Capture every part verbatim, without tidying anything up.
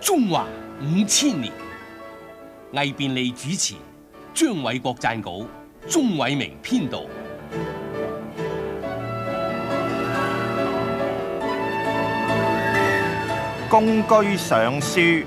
中華五千年，魏便利主持，張偉國撰稿，鍾偉明編導。 公車上書。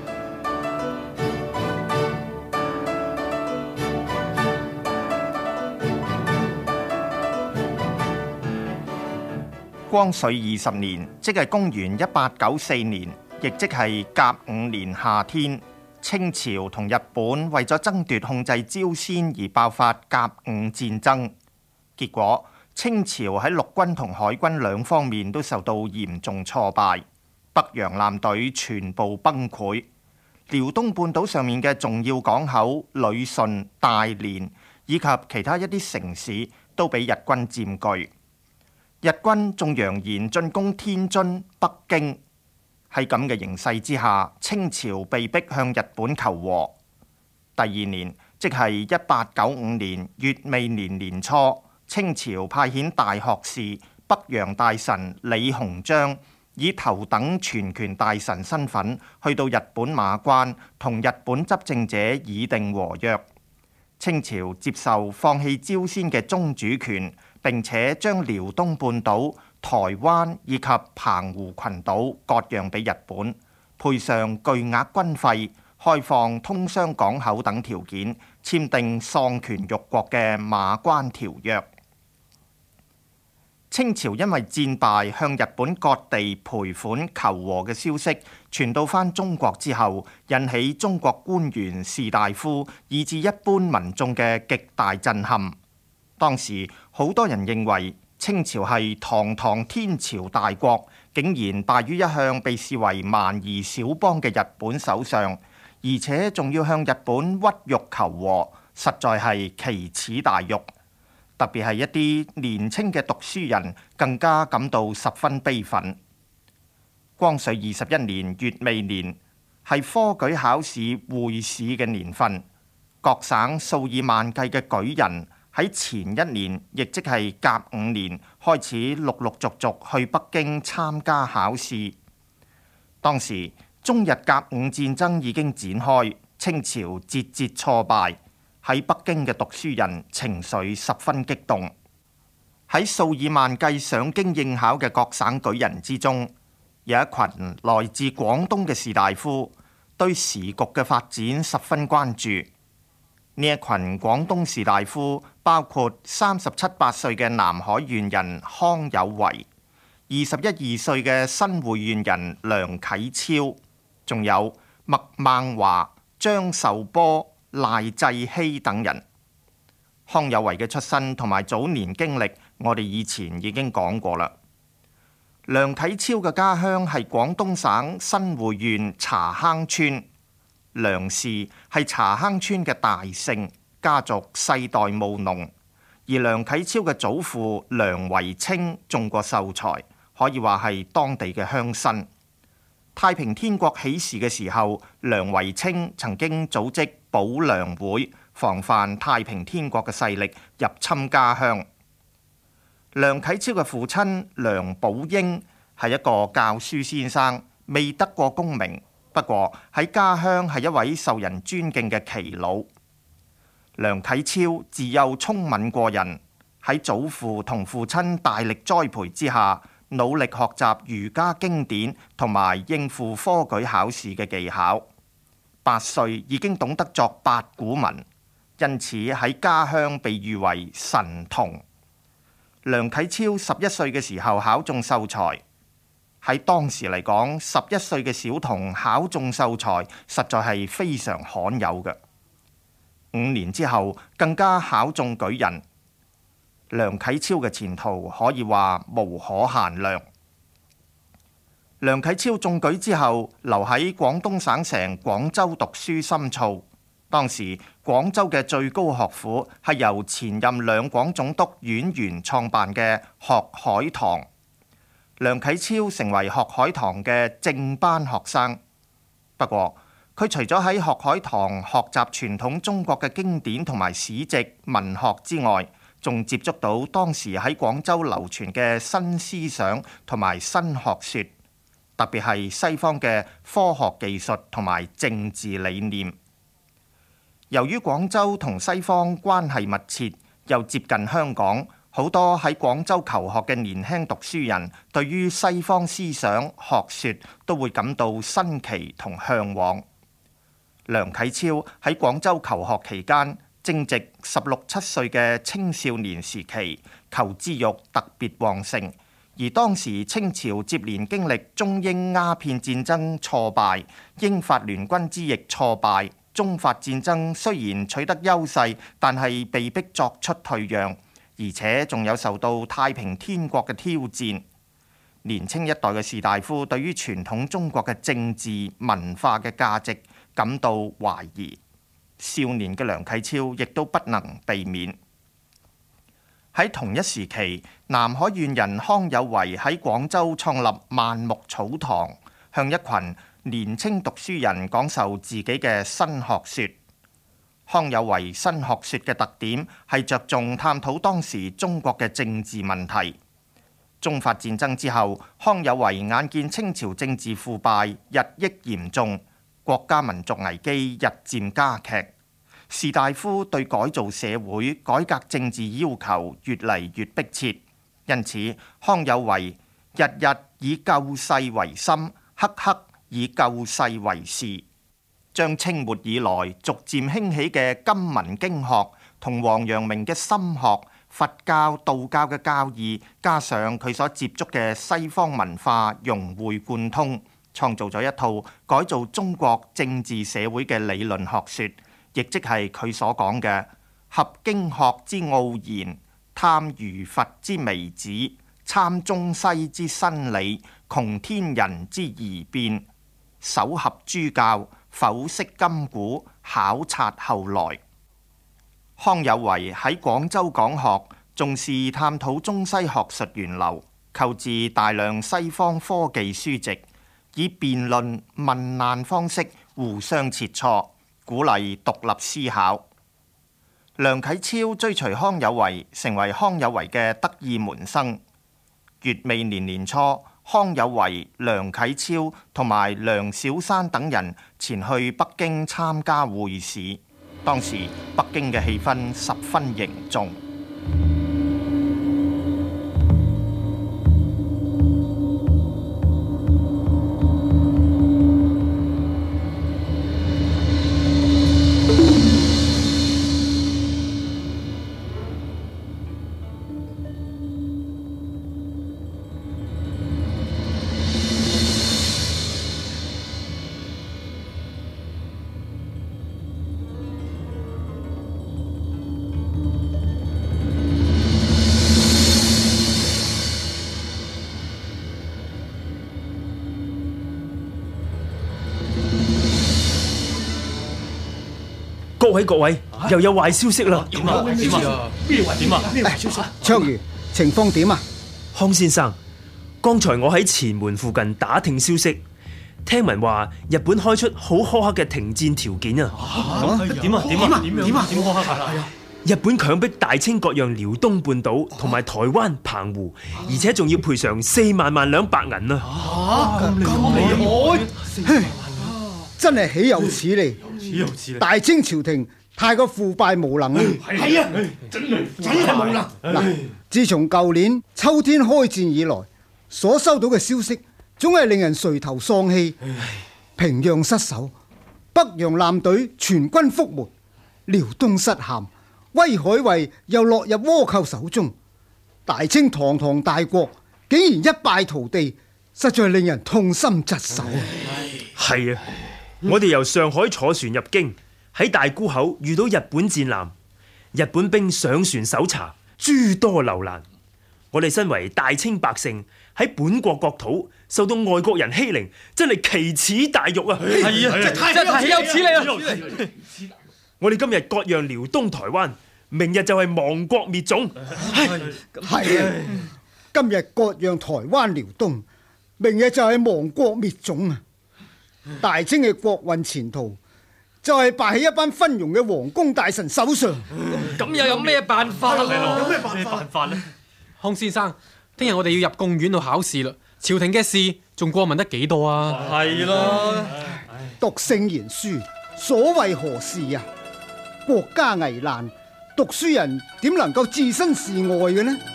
光緒二十年，即係公元一八九四年，亦即係甲午年夏天，清朝同日本為咗爭奪控制朝鮮而爆發甲午戰爭。結果，清朝喺陸軍同海軍兩方面都受到嚴重挫敗，北洋艦隊全部崩潰。遼東半島上面嘅重要港口旅順、大連以及其他一啲城市都俾日軍佔據。日軍仲揚言進攻天津、北京。喺咁嘅形勢之下，清朝被逼向日本求和。第二年，即係一八九五年乙未年年初，清朝派遣大學士、北洋大臣李鴻章以頭等全權大臣身份去到日本馬關，同日本執政者議定和約。清朝接受放棄朝鮮嘅宗主權，並且將遼東半島、台灣以及澎湖群島割讓俾日本，配上巨額軍費、開放通商港口等條件，簽訂喪權辱國嘅馬關條約。清朝因為戰敗向日本割地賠款求和嘅消息傳到返中國之後，引起中國官員、士大夫以至一般民眾嘅極大震撼。當時好多人認為清朝係堂堂天朝大國，竟然敗於一向被視為蠻夷小邦嘅日本手上，而且仲要向日本屈辱求和，實在係奇恥大辱。特別係一啲年輕嘅讀書人更加感到十分悲憤。光緒二十一年乙未年係科舉考試會試嘅年份，各省數以萬計嘅舉人喺前一年，亦即係甲午年開始陸陸續續去北京參加考試。當時中日甲午戰爭已經展開，清朝節節挫敗。喺北京嘅讀書人情緒十分激動。喺數以萬計上京應考嘅各省舉人之中，有一群來自廣東嘅士大夫，對時局嘅發展十分關注。呢一群廣東士大夫包括三十七八歲嘅南海縣人康有為，二十一二歲嘅新會縣人梁啟超，仲有麥孟華、張壽波、賴濟熙等人。康有為嘅出身同埋早年經歷，我哋以前已經講過啦。梁啟超嘅家鄉係廣東省新會縣茶坑村，梁氏係茶坑村嘅大姓，家族世代務農。而梁啟超嘅祖父梁維清中過秀才，可以話係當地嘅鄉紳。太平天國起事嘅時候，梁維清曾經組織保梁會，防範太平天國嘅勢力入侵家鄉。梁啟超嘅父親梁寶英係一個教書先生，未得過功名，不過喺家鄉係一位受人尊敬嘅耆老。梁啟超自幼聰敏過人，喺祖父同父親大力栽培之下，努力學習儒家經典同埋應付科舉考試嘅技巧。八歲已經懂得作八股文，因此喺家鄉被譽為神童。梁啟超十一歲嘅時候考中秀才，喺當時嚟講，十一歲嘅小童考中秀才實在係非常罕有嘅。五年之後更加考中舉人。梁啟超嘅前途可以話無可限量。梁啟超中舉之後，留喺廣東省城廣州讀書深造。當時廣州嘅最高學府係由前任兩廣總督阮元創辦嘅學海堂。梁啟超成為學海堂嘅正班學生。不過佢除咗喺學海堂學習傳統中國嘅經典同埋史籍文學之外，仲接觸到當時喺廣州流傳嘅新思想同埋新學說。 特別係西方嘅科學技術同埋政治理念。由於廣州同西方關係密切，又接近香港，好多喺廣州求學嘅年輕讀書人對於西方思想學說都會感到新奇同嚮往。梁啟超喺廣州求學期間，正值十六七歲嘅青少年時期，求知欲特別旺盛。而當時清朝接連經歷中英鴉片戰爭挫敗、英法聯軍之役挫敗，中法戰爭雖然取得優勢，但係被迫作出退讓，而且仲有受到太平天國嘅挑戰。年青一代嘅士大夫對於傳統中國嘅政治文化嘅價值感到懷疑，少年嘅梁啟超亦都不能避免。喺同一時期，南海縣人康有為喺廣州創立萬木草堂，向一群年青讀書人講授自己嘅新學說。康有為新學說嘅特點係着重探討當時中國嘅政治問題。中法戰爭之後，康有為眼見清朝政治腐敗日益嚴重，國家民族危機日漸加劇，士大夫對改造社會、改革政治要求越嚟越迫切。因此，康有為日日以救世為心，刻刻以救世為事，將清末以來逐漸興起嘅今文經學同王陽明嘅心學、佛教、道教嘅教義，加上佢所接觸嘅西方文化，融會貫通，創造咗一套改造中國政治社會嘅理論學說，亦即係佢所講嘅合經學之奧然，探儒佛之微旨，參中西之新理，窮天人之異變，搜合諸教，剖析今古，考察後來。康有為喺廣州講學，重視探討中西學術源流，購置大量西方科技書籍，以辯論問難方式互相切磋，鼓勵獨立思考。梁啟超追隨康有為，成為康有為嘅得意門生。乙未年年初，康有為、梁啟超同埋梁小山等人前去北京參加會試。當時北京嘅氣氛十分凝重。 各位各位，啊、又有壞消息啦！ 點啊？點啊？咩壞點啊？咩壞消息？ 卓如，情況點啊？ 康先生，剛才我喺前門附近打聽消息，聽聞話日本開出好苛刻嘅停戰條件啊！ 點啊？點啊？點樣？點啊？點苛刻啊？ 日本強迫大清割讓遼東半島同埋台灣澎湖，啊、而且仲要賠償四萬萬兩白銀啊！ 咁厲害！真係豈有此理！大清朝廷太過腐敗無能啊！ 係啊，真係真係無能。 嗱，自從舊年秋天開戰以來，所收到嘅消息總係令人垂頭喪氣。平壤失守，北洋艦隊全軍覆沒，遼東失陷，威海衛又落入倭寇手中。大清堂堂大國竟然一敗塗地，實在令人痛心疾首。 係啊。我哋由上海坐船入京，喺大沽口遇到日本戰艦，日本兵上船搜查，諸多留難。我哋身為大清百姓，喺本國國土受到外國人欺凌，真係奇恥大辱啊！ 係啊，真係太有恥嚟啊！ 我哋今日割讓遼東台灣，明日就係亡國滅種。 係啊，今日割讓台灣遼東，明日就係亡國滅種啊！大清嘅國運前途就係敗喺一班昏庸嘅皇宮大臣手上。 咁又有咩辦法？ 有咩辦法咧？ 康先生，聽日我哋要入貢院度考試啦， 朝廷嘅事仲過問得幾多啊？ 係咯， 讀聖賢書，所為何事啊？國家危難，讀書人點能夠置身事外嘅呢？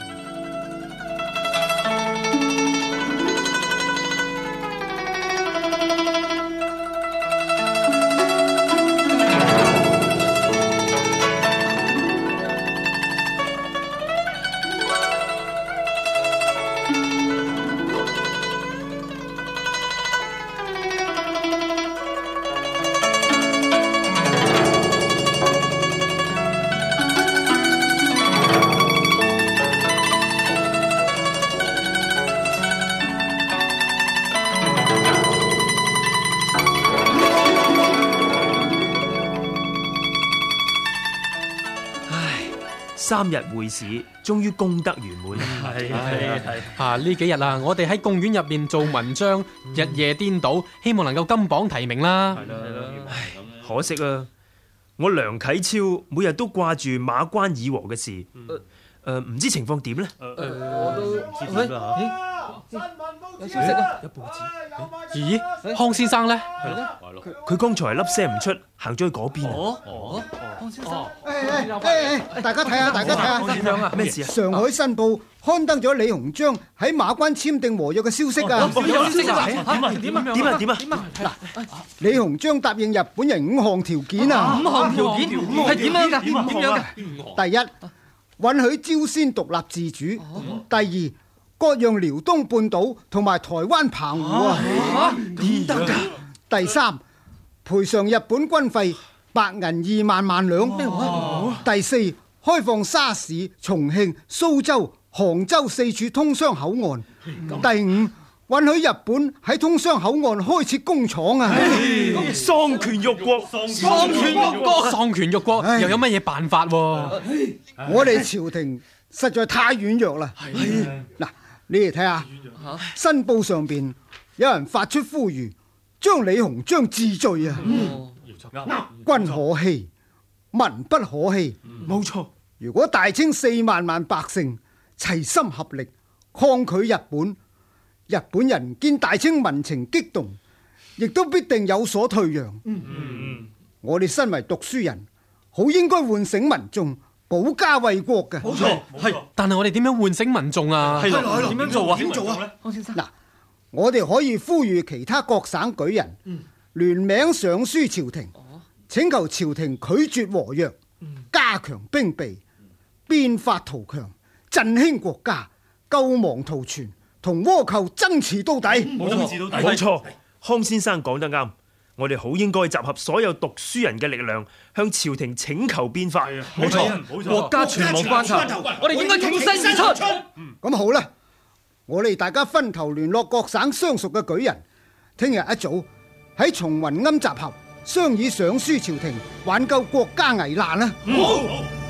三日會試，終於功德圓滿。 係係係啊！呢幾日啊，我哋喺公園入面做文章，日夜顛倒，希望能夠金榜題名啦。 係咯， 唉，可惜啊，我梁啟超每日都掛住馬關議和嘅事，誒、呃，唔知情況點呢？ 我都唔知點啦嚇。 新聞報有消息啊！ 有報紙。 咦，康先生呢？ 係咯， 佢剛才粒聲唔出，行咗去嗰邊。 哦哦，康先生， 誒誒誒誒，大家睇下，大家睇下， 點樣啊？ 咩事啊？ 上海新報刊登咗李鴻章喺馬關簽訂和約嘅消息啊！ 有消息啊？ 點啊點啊點啊點啊！ 嗱，李鴻章答應日本人五項條件啊！ 五項條件係點樣㗎？點樣㗎？ 第一，允許朝鮮獨立自主；第二，割讓遼東半島同埋台灣澎湖啊！ 點得㗎？ 第三，賠償日本軍費白銀二萬萬兩。第四，開放沙市、重慶、蘇州、杭州四處通商口岸。第五，允許日本喺通商口岸開設工廠啊！ 喪權辱國， 喪權辱國， 喪權辱國，又有乜嘢辦法喎？ 我哋朝廷實在太軟弱啦。嗱，你哋睇下，新報上邊有人發出呼籲，將李鴻章治罪啊！君可欺，民不可欺。 冇錯。 如果大清四萬萬百姓齊心合力抗拒日本，日本人見大清民情激動，亦都必定有所退讓。嗯嗯、我哋身為讀書人，好應該喚醒民眾，保家衛國嘅。 冇錯，係。 但係我哋點樣喚醒民眾啊？ 係咯，點樣做啊？ 點做啊？ 康先生， 嗱，我哋可以呼籲其他各省舉人、嗯、聯名上書朝廷，請求朝廷拒絕和約，加強兵備，變法圖強，振興國家，救亡圖存，同倭寇爭持到底。 冇錯， 冇錯，康先生講得啱。我哋好應該集合所有讀書人嘅力量，向朝廷請求變法。 冇錯，國家存亡關頭，我哋應該挺身而出。 咁、嗯、好啦，我哋大家分頭聯絡各省相熟嘅舉人，聽日一早喺松雲庵集合，商議上書朝廷，挽救國家危難啦。 嗯、好。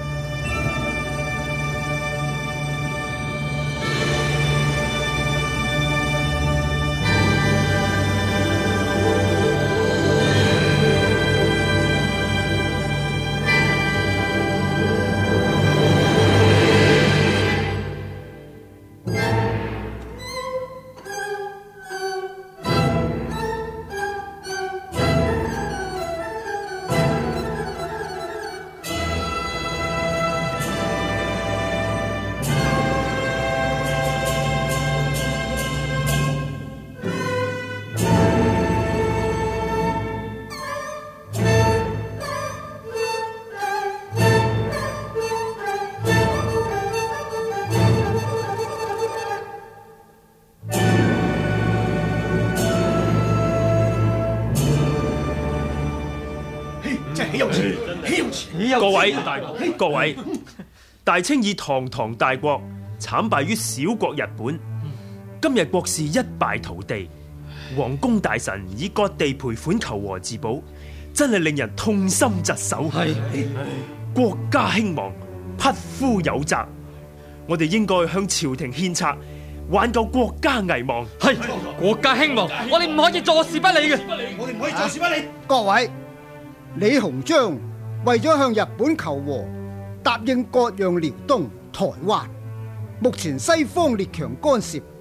各位各位，大清以堂堂大國慘敗於小國日本，今日國事一敗塗地，皇宮大臣以割地賠款求和自保，真係令人痛心疾首。係國家興亡，匹夫有責，我哋應該向朝廷獻策，挽救國家危亡。 係國家興亡，我哋唔可以坐視不理嘅。 我哋唔可以坐視不理。 各位，李鴻章為咗向日本求和，答應割讓遼東、台灣。目前西方列強干涉，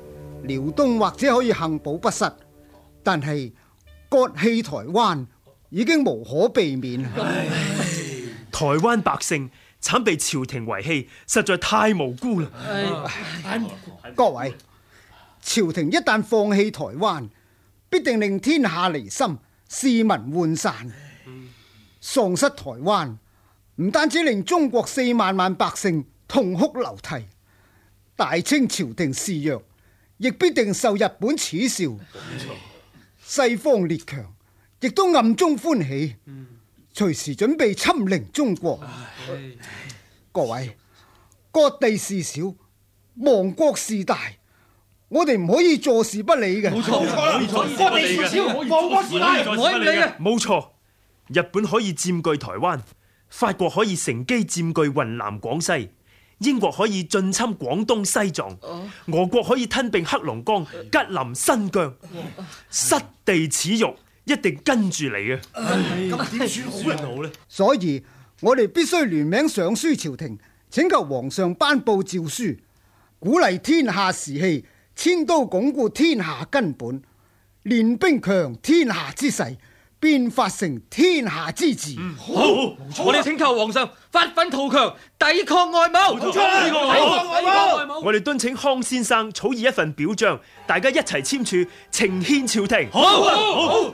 遼東或者可以幸保不失，但係割棄台灣已經無可避免。 台灣百姓慘被朝廷遺棄，實在太無辜啦！ 各位，朝廷一旦放棄台灣，必定令天下離心，市民渙散。喪失台灣，唔單止令中國四萬萬百姓痛哭流涕，大清朝廷示弱，亦必定受日本恥笑。西方列強亦都暗中歡喜，隨時準備侵凌中國。各位，割地事小，亡國事大，我哋唔可以坐視不理嘅。 冇錯啦，割地事小，亡國事大，唔可以唔理嘅。 冇錯，日本可以佔據台灣，法國可以乘機佔據雲南廣西，英國可以進侵廣東西藏，俄國可以吞併黑龍江、吉林、新疆，失地恥辱一定跟住嚟嘅。 咁點算好呢？ 所以我哋必須聯名上書朝廷，請求皇上頒布詔書，鼓勵天下士氣，遷都鞏固天下根本，練兵強天下之勢，變法成天下之治。 嗯、好，我哋請求皇上發奮圖強，抵抗外謀。 冇錯啦，抵抗外謀。 我哋敦請康先生草擬一份表彰，大家一齊簽署，呈獻朝廷。 好，好，好。好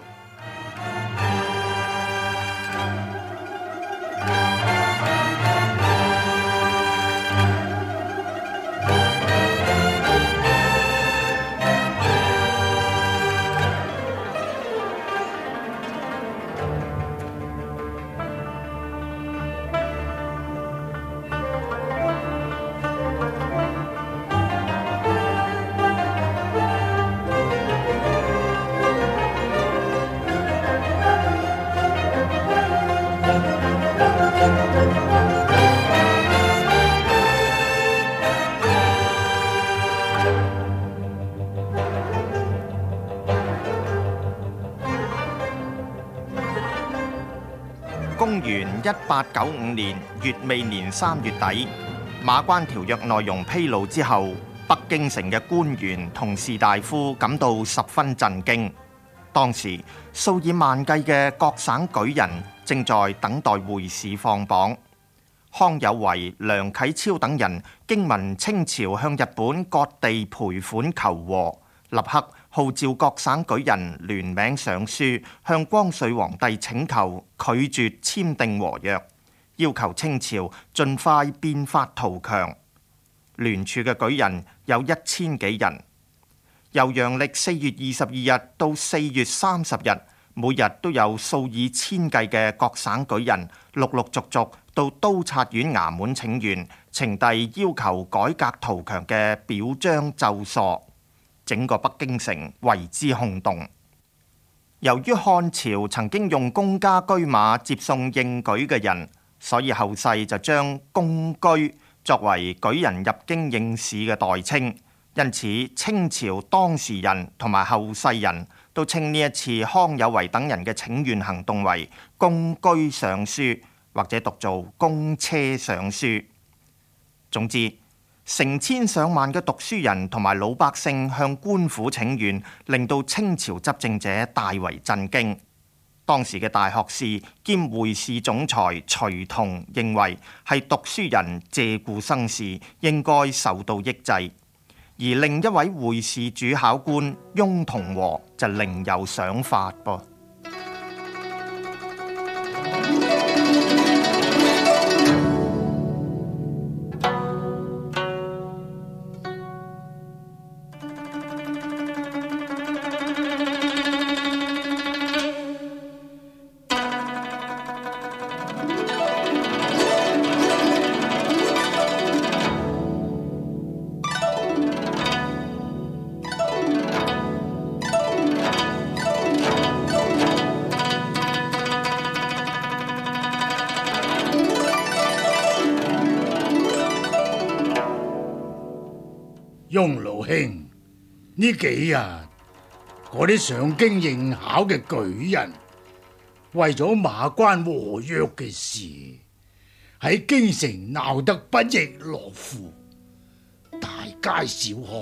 公元一八九五年乙未年三月底，馬關條約內容披露之後，北京城嘅官員同士大夫感到十分震驚。當時數以萬計嘅各省舉人正在等待會試放榜。康有為、梁啟超等人經聞清朝向日本割地賠款求和，立刻號召各省舉人聯名上書，向光緒皇帝請求拒絕簽訂和約，要求清朝盡快變法圖強。聯署嘅舉人有一千幾人，由陽曆四月二十二日到四月三十日，每日都有數以千計嘅各省舉人陸陸續續到都察院衙門請願，呈遞要求改革圖強嘅表彰奏疏。整個北京城為之轟動。由於漢朝曾經用公家車馬接送應舉嘅人，所以後世就將公車作為舉人入京應試嘅代稱。因此，清朝當時人同埋後世人都稱呢一次康有為等人嘅請願行動為公車上書，或者讀做公車上書。總之，成千上萬嘅讀書人同埋老百姓向官府請願，令到清朝執政者大為震驚。當時嘅大學士兼會試總裁徐桐認為係讀書人借故生事，應該受到抑制。而另一位會試主考官翁同和就另有想法噃。 翁老兄，呢幾日嗰啲上京應考嘅舉人，為咗馬關和約嘅事，喺京城鬧得不亦樂乎，大街小巷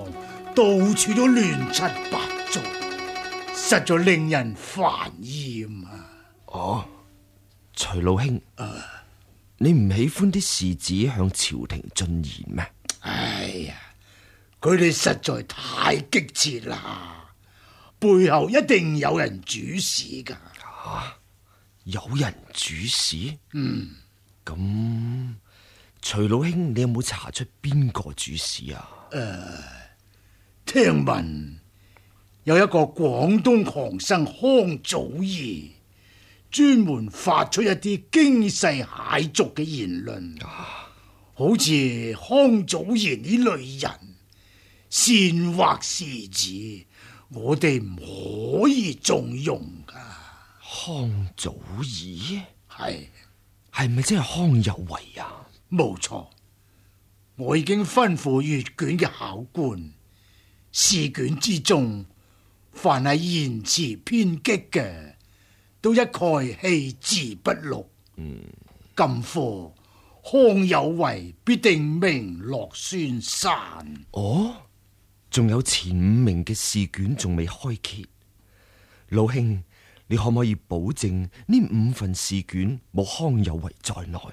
到處都亂七八糟，實在令人煩厭啊！ 哦，徐老兄，啊、你唔喜歡啲士子向朝廷進言咩？ 哎呀，佢哋實在太激切啦，背後一定有人主使噶。 啊，有人主使？ 嗯， 咁徐老兄，你有冇查出邊個主使啊？ 誒、呃，聽聞有一個廣東狂生康祖義，專門發出一啲驚世駭俗嘅言論，啊、好似康祖賢呢類人煽惑士子，我哋唔可以縱容噶。 康祖義係係咪真係康有為啊？ 冇錯，我已經吩咐閱卷嘅考官，試卷之中凡係言辭偏激嘅，都一概棄之不錄。 嗯， 今課康有為必定名落孫山。 哦，仲有前五名嘅試卷仲未開揭，老兄，你可唔可以保證呢五份試卷冇康有為在內？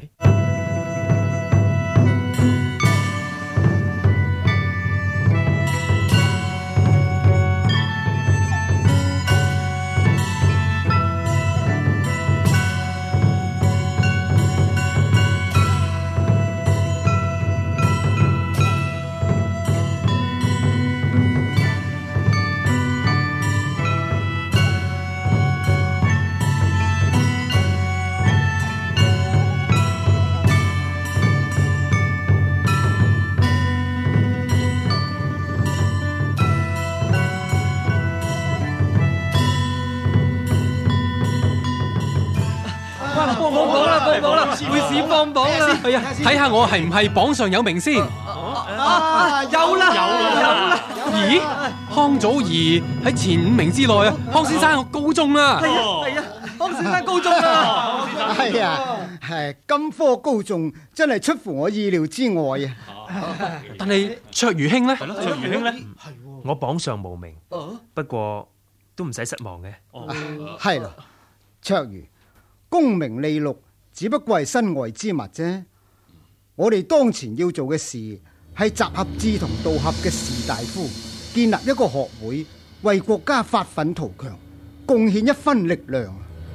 會試放榜啦！ 係啊，睇下我係唔係榜上有名先。 啊，有啦，有啦！ 咦，康祖兒喺前五名之內啊！康先生高中啦。 係啊，係啊，康先生高中啦。 係啊，係今科高中真係出乎我意料之外啊！ 但係卓如兄呢？ 係咯，卓如兄呢？我榜上無名，不過都唔使失望嘅。 係啦，卓如功名利祿只不過係身外之物啫。我哋當前要做嘅事係集合志同道合嘅士大夫，建立一個學會，為國家發奮圖強，貢獻一分力量。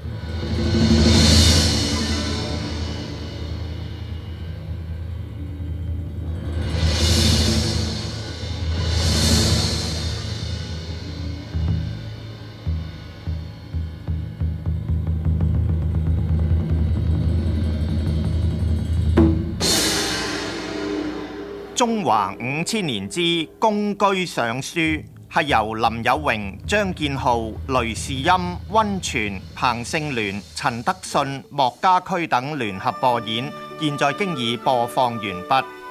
中華五千年之公車上書係由林有榮、張建浩、雷士欽、溫泉、彭勝聯、陳德信、莫家駒等聯合播演，現在經已播放完畢。